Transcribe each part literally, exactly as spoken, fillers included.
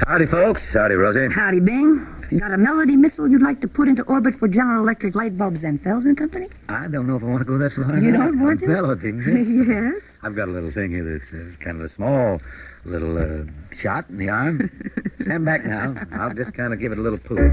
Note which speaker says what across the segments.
Speaker 1: Howdy, folks. Howdy, Rosie.
Speaker 2: Howdy, Bing. You got a Melody missile you'd like to put into orbit for General Electric light bulbs and Fells and Company?
Speaker 1: I don't know if I want to go that far.
Speaker 2: You don't want to?
Speaker 1: Melody.
Speaker 2: Yes?
Speaker 1: I've got a little thing here that's uh, kind of a small little uh, shot in the arm. Stand back now. I'll just kind of give it a little pull.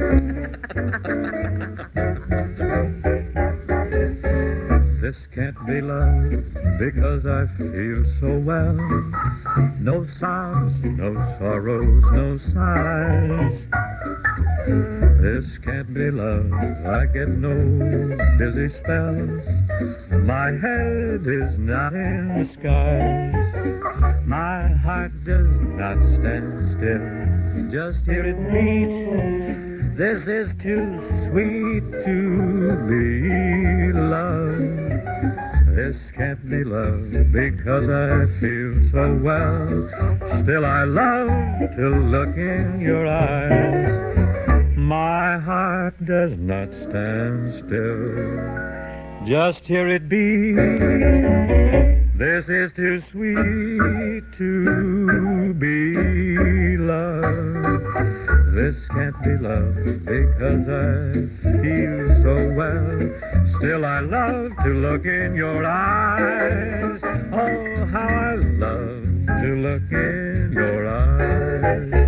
Speaker 3: This can't be love because I feel so well. No sobs, no sorrows, no sighs. This can't be love. I get no dizzy spells. My head is not in the sky. My heart does not stand still. Just hear it beat. This is too sweet to be love. This can't be love because I feel so well. Still I love to look in your eyes. My heart does not stand still. Just hear it beat. This is too sweet to be love. This can't be love because I feel so well. Still I love to look in your eyes. Oh, how I love to look in your eyes.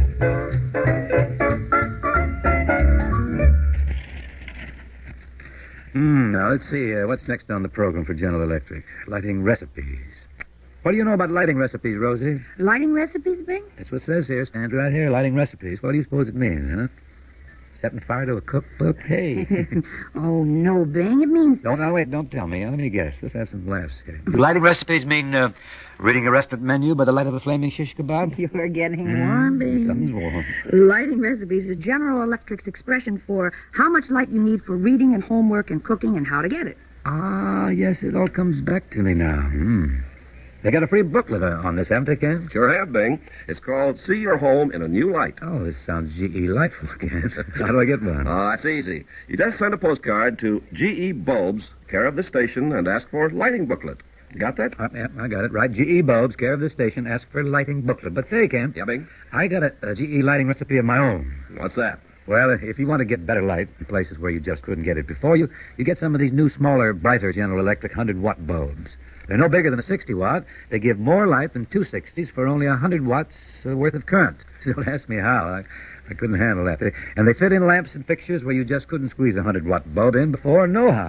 Speaker 1: Hmm, now, let's see. Uh, what's next on the program for General Electric? Lighting recipes. What do you know about lighting recipes, Rosie?
Speaker 2: Lighting recipes, Bing?
Speaker 1: That's what it says here. Stands right here, lighting recipes. What do you suppose it means, huh? Setting fire to a cookbook? Hey.
Speaker 2: Oh, no, Bing. It means...
Speaker 1: Don't, now, wait, don't tell me. Now, let me guess. Let's have some laughs here. Do lighting recipes mean uh, reading a restaurant menu by the light of a flaming shish kebab?
Speaker 2: You're getting
Speaker 1: Mm,
Speaker 2: warm, Bing.
Speaker 1: Something's warm.
Speaker 2: Lighting recipes is General Electric's expression for how much light you need for reading and homework and cooking and how to get it.
Speaker 1: Ah, yes, it all comes back to me now. Hmm. They got a free booklet uh, on this, haven't they, Ken?
Speaker 4: Sure have, Bing. It's called See Your Home in a New Light.
Speaker 1: Oh, this sounds G E lightful, Ken. How do I get one?
Speaker 4: Oh, that's easy. You just send a postcard to G E Bulbs, care of the station, and ask for lighting booklet. Got that?
Speaker 1: Uh, yeah, I got it. Right. G E Bulbs, care of the station, ask for lighting booklet. But say, Ken.
Speaker 4: Yeah, Bing?
Speaker 1: I got a, a G E lighting recipe of my own.
Speaker 4: What's that?
Speaker 1: Well, if you want to get better light in places where you just couldn't get it before, you, you get some of these new, smaller, brighter General Electric one hundred watt bulbs. They're no bigger than a sixty watt. They give more light than two sixties for only one hundred watts worth of current. Don't ask me how. I, I couldn't handle that. They, and they fit in lamps and fixtures where you just couldn't squeeze a one hundred watt bulb in before, no how.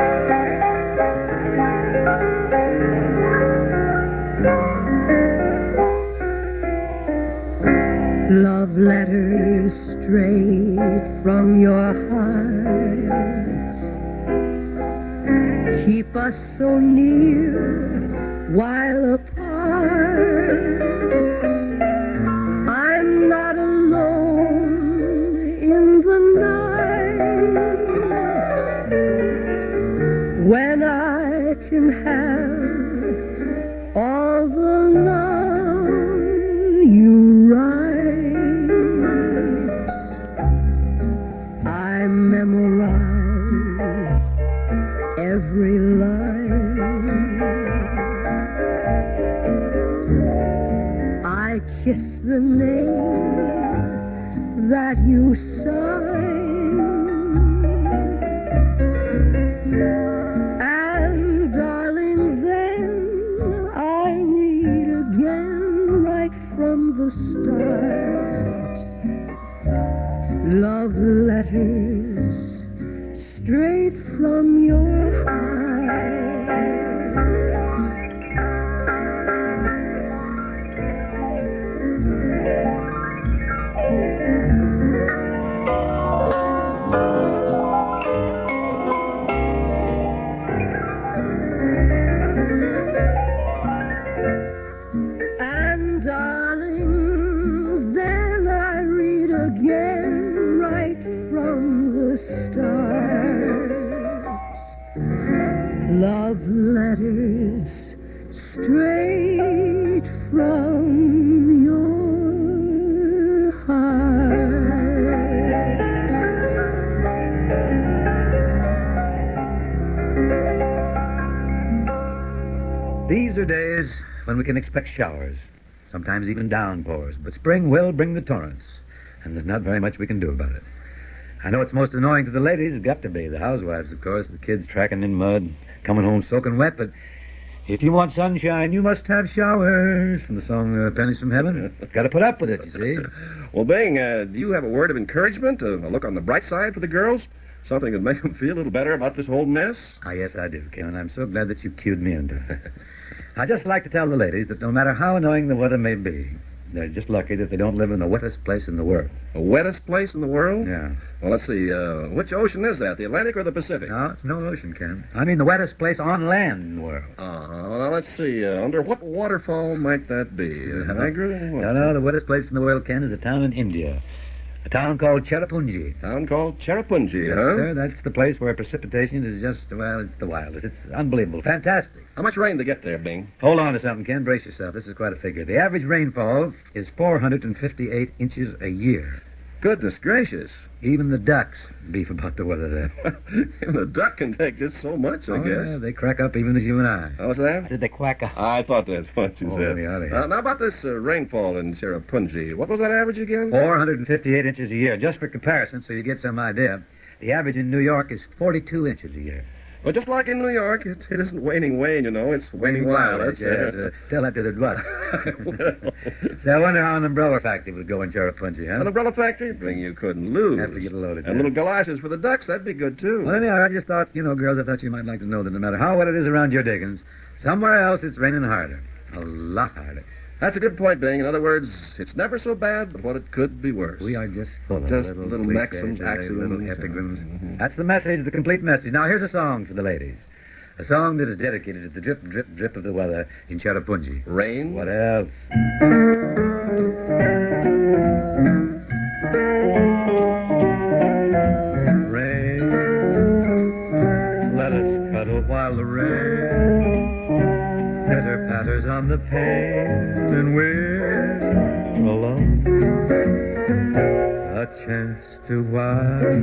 Speaker 5: Love letters straight from your heart keep us so near while apart. I'm not alone in the night when I can have all the love you write. I memorize every line. I kiss the name that you sign. And darling, then I read again right from the start. Love letters straight from your heart. And darling, then I read again right from the start. Love letters straight from your heart.
Speaker 1: These are days when we can expect showers. sometimes even downpours. But spring will bring the torrents, and there's not very much we can do about it. I know it's most annoying to the ladies. It's got to be. The housewives, of course, the kids tracking in mud, coming home soaking wet, but if you want sunshine, you must have showers, from the song uh, Pennies from Heaven. Got to put up with it, you see.
Speaker 4: Well, Bing, uh, do you have a word of encouragement, a look on the bright side for the girls? Something that make them feel a little better about this whole mess?
Speaker 1: Ah, yes, I do, Ken, and I'm so glad that you cued me into it. I just like to tell the ladies that no matter how annoying the weather may be, they're just lucky that they don't live in the wettest place in the world.
Speaker 4: The wettest place in the world?
Speaker 1: Yeah.
Speaker 4: Well, let's see. Uh, which ocean is that, the Atlantic or the Pacific?
Speaker 1: No, it's no ocean, Ken. I mean the wettest place on land in the world.
Speaker 4: Uh-huh. Well, let's see. Uh, under what waterfall might that be? Uh, Niagara?
Speaker 1: No, no, the wettest place in the world, Ken, is a town in India. A town called Cherrapunji.
Speaker 4: A town called Cherrapunji,
Speaker 1: Yes,
Speaker 4: huh?
Speaker 1: sir. That's the place where precipitation is just, well, it's the wildest. It's unbelievable. Fantastic.
Speaker 4: How much rain to get there, Bing?
Speaker 1: Hold on to something, Ken. Brace yourself. This is quite a figure. The average rainfall is four hundred fifty-eight inches a year.
Speaker 4: Goodness gracious.
Speaker 1: Even the ducks beef about the weather there.
Speaker 4: The duck can take just so much, I
Speaker 1: oh,
Speaker 4: guess.
Speaker 1: Yeah, they crack up even as you and I.
Speaker 4: Oh, what's that?
Speaker 1: Did they quack up?
Speaker 4: I thought that's what you
Speaker 1: Oh,
Speaker 4: said.
Speaker 1: yeah, yeah.
Speaker 4: Uh, now, about this uh, rainfall in Cherrapunji, what was that average again?
Speaker 1: four hundred fifty-eight inches a year. Just for comparison, so you get some idea, the average in New York is forty-two inches a year.
Speaker 4: Well, just like in New York, it, it isn't waning Wayne, you know. It's waning wild.
Speaker 1: Yes,
Speaker 4: That's
Speaker 1: yes, uh, tell that to the what?
Speaker 4: Well.
Speaker 1: So I wonder how an umbrella factory would go in Cherrapunji, huh?
Speaker 4: An umbrella factory? Bing, you couldn't lose.
Speaker 1: Have to get loaded.
Speaker 4: And little galoshes for the ducks, that'd be good, too.
Speaker 1: Well, anyhow, I just thought, you know, girls, I thought you might like to know that no matter how wet it is around your diggings, somewhere else it's raining harder. A lot harder.
Speaker 4: That's a good point, Bing. In other words, it's never so bad, but what it could be worse.
Speaker 1: We are just full of
Speaker 4: Just
Speaker 1: little,
Speaker 4: little
Speaker 1: cliches,
Speaker 4: maxims,
Speaker 1: uh,
Speaker 4: axioms.
Speaker 1: little epigrams.
Speaker 4: Mhm.
Speaker 1: That's the message, the complete message. Now, here's a song for the ladies. A song that is dedicated to the drip, drip, drip of the weather in Cherrapunji.
Speaker 4: Rain?
Speaker 1: What else? Rain, let us cuddle while the rain pitter patters on the pane, and we're alone. A chance to while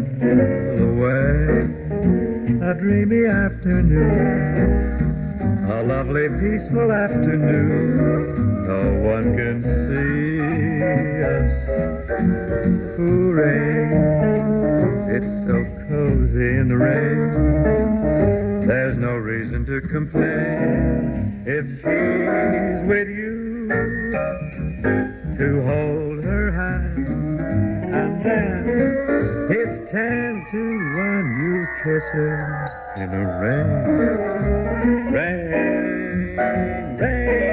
Speaker 1: away a dreamy afternoon, a lovely peaceful afternoon. No one can see us. Hooray, it's so cozy in the rain. There's no reason to complain if she's with you, to hold her hand, and then it's ten to one you kiss her in the rain, rain, rain.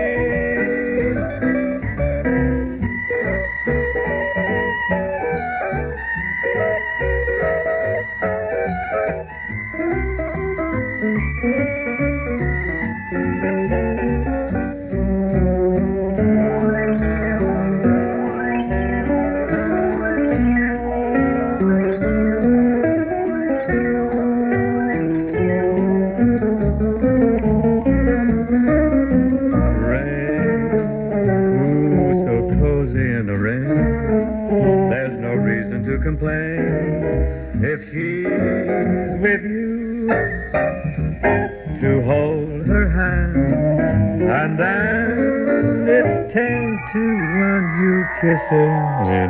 Speaker 1: Complain if she's with you, to hold her hand, and then it's ten to one you kiss her in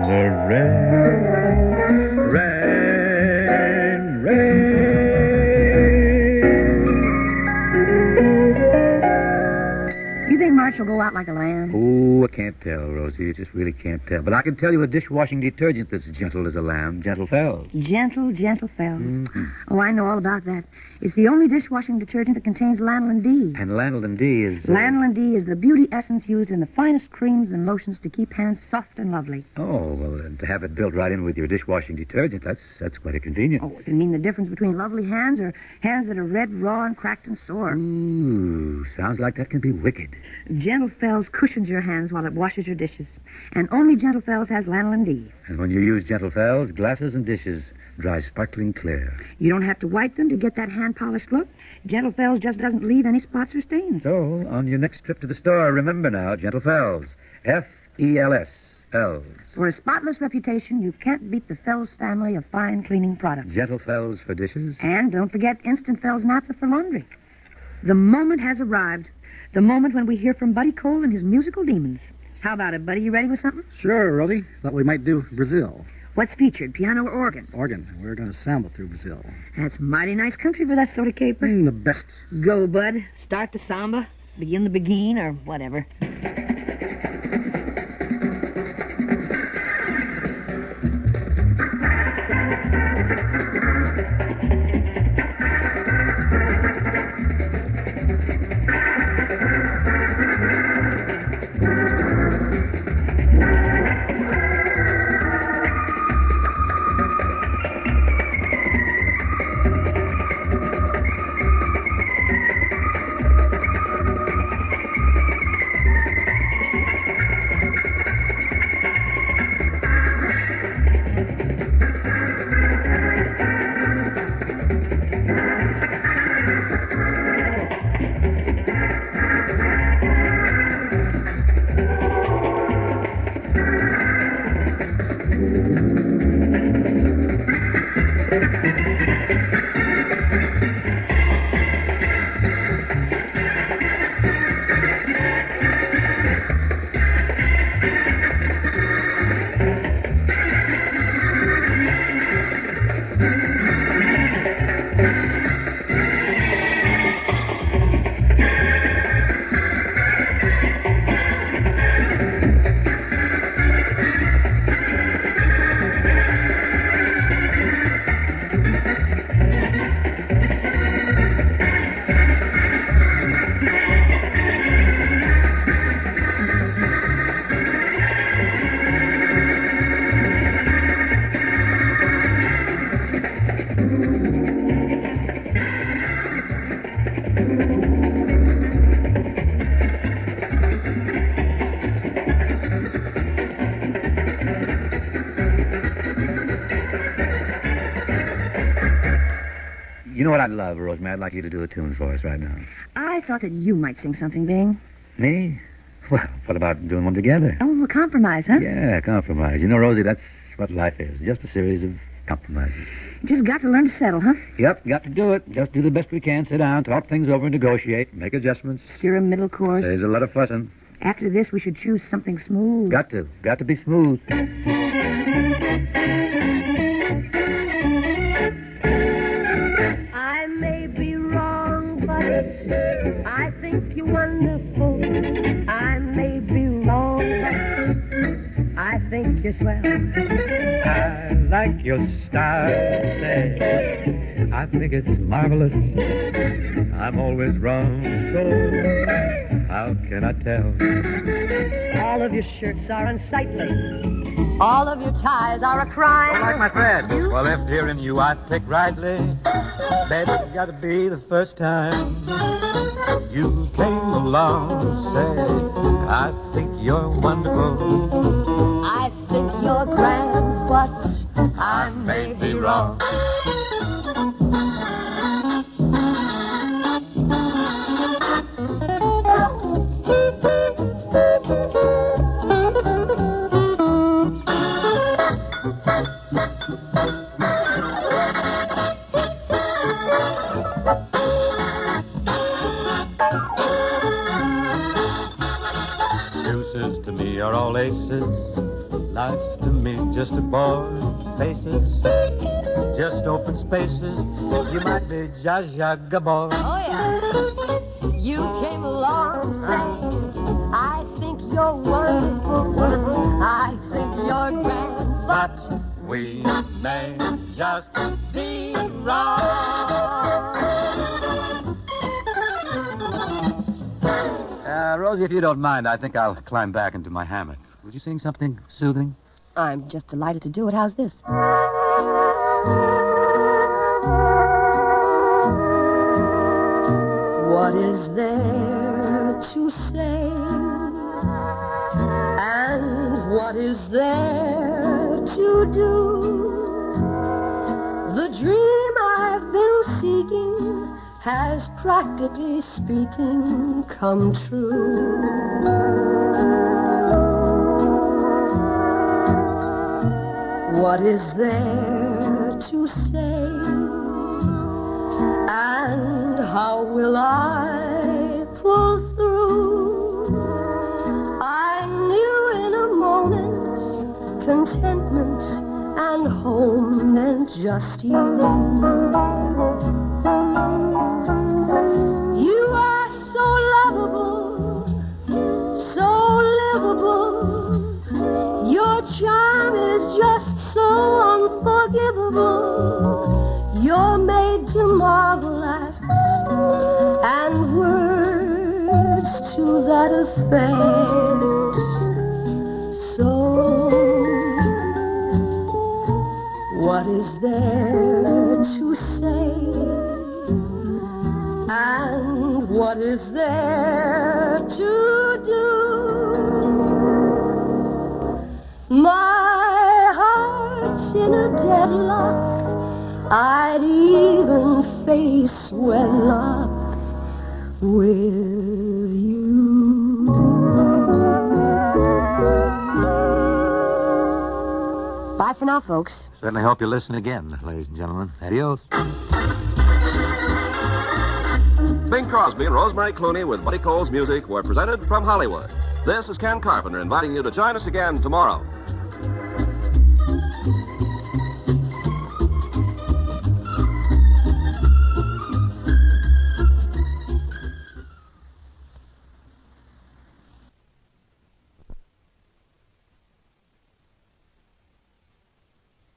Speaker 1: the rain, rain, rain.
Speaker 2: You think March will go out like a lamb?
Speaker 1: Oh, I can't tell, Rosie. I just really can't tell. But I can tell you a dishwashing detergent that's gentle as a lamb, Gentle Fells.
Speaker 2: Gentle, gentle Fells.
Speaker 1: Mm-hmm.
Speaker 2: Oh, I know all about that. It's the only dishwashing detergent that contains lanolin D.
Speaker 1: And lanolin D is... Uh...
Speaker 2: Lanolin D is the beauty essence used in the finest creams and lotions to keep hands soft and lovely.
Speaker 1: Oh, well, and to have it built right in with your dishwashing detergent, that's that's quite a convenience.
Speaker 2: Oh, it can mean the difference between lovely hands or hands that are red, raw, and cracked and sore.
Speaker 1: Ooh, sounds like that can be wicked.
Speaker 2: Gentle Fells cushions your hands while it washes your dishes. And only Gentle Fells has lanolin D.
Speaker 1: And when you use Gentle Fells, glasses and dishes dry sparkling clear.
Speaker 2: You don't have to wipe them to get that hand-polished look. Gentle Fells just doesn't leave any spots or stains.
Speaker 1: So, on your next trip to the store, remember now, Gentle Fells. F E L S. Fells.
Speaker 2: For a spotless reputation, you can't beat the Fells family of fine cleaning products.
Speaker 1: Gentle Fells for dishes.
Speaker 2: And don't forget Instant Fells Naphtha for laundry. The moment has arrived. The moment when we hear from Buddy Cole and his musical demons. How about it, buddy? You ready with something?
Speaker 6: Sure, Rosie. Thought we might do Brazil.
Speaker 2: What's featured, piano or organ?
Speaker 6: Organ. We're going to samba through Brazil.
Speaker 2: That's mighty nice country for that sort of caper.
Speaker 6: Mm, the best.
Speaker 2: Go, bud. Start the samba, begin the begin, or whatever.
Speaker 1: You know what I'd love, Rosemary? I'd like you to do a tune for us right now.
Speaker 2: I thought that you might sing something, Bing.
Speaker 1: Me? Well, what about doing one together?
Speaker 2: Oh, a compromise, huh?
Speaker 1: Yeah, compromise. You know, Rosie, that's what life is. Just a series of compromises.
Speaker 2: Just got to learn to settle, huh?
Speaker 1: Yep, got to do it. Just do the best we can. Sit down, talk things over, negotiate, make adjustments.
Speaker 2: Steer a middle course.
Speaker 1: There's a lot of fussing.
Speaker 2: After this, we should choose something smooth.
Speaker 1: Got to. Got to be smooth.
Speaker 5: I may be wrong, but I think you're wonderful. I may be wrong, but I think you're swell.
Speaker 3: I like your style, say. I think it's marvelous. I'm always wrong, so how can I tell?
Speaker 5: All of your shirts are unsightly. All of your ties are a crime.
Speaker 3: Like my friend. Well, if hearing you I pick rightly, baby, it's got to be the first time you came along. Say, I think you're wonderful.
Speaker 5: I think you're grand, but I may be wrong.
Speaker 3: Deuces to me are all aces. Life's to me just a boy's faces. Just open spaces. You might be Zsa Zsa Gabor.
Speaker 5: Oh, yeah. You came along saying, I think you're wonderful. I think you're grand,
Speaker 3: But we may just be wrong. Uh, Rosie, if you don't mind, I think I'll climb back into my hammock. Would you sing something soothing?
Speaker 2: I'm just delighted to do it. How's this?
Speaker 5: what is there to say? And what is there to do? The dream I've been seeking has, practically speaking, come true. What is there to say? And how will I pull through? I knew contentment, and home meant just you. You are so lovable, so livable. Your charm is just so unforgivable. You're made to marvel at, and words to that effect. So, what is there to say? And what is there to do? My heart's in a deadlock. I'd even face wedlock with you. Bye for now, folks.
Speaker 1: Certainly hope you listen again, ladies and gentlemen. Adios.
Speaker 4: Bing Crosby and Rosemary Clooney with Buddy Cole's music were presented from Hollywood. This is Ken Carpenter inviting you to join us again tomorrow.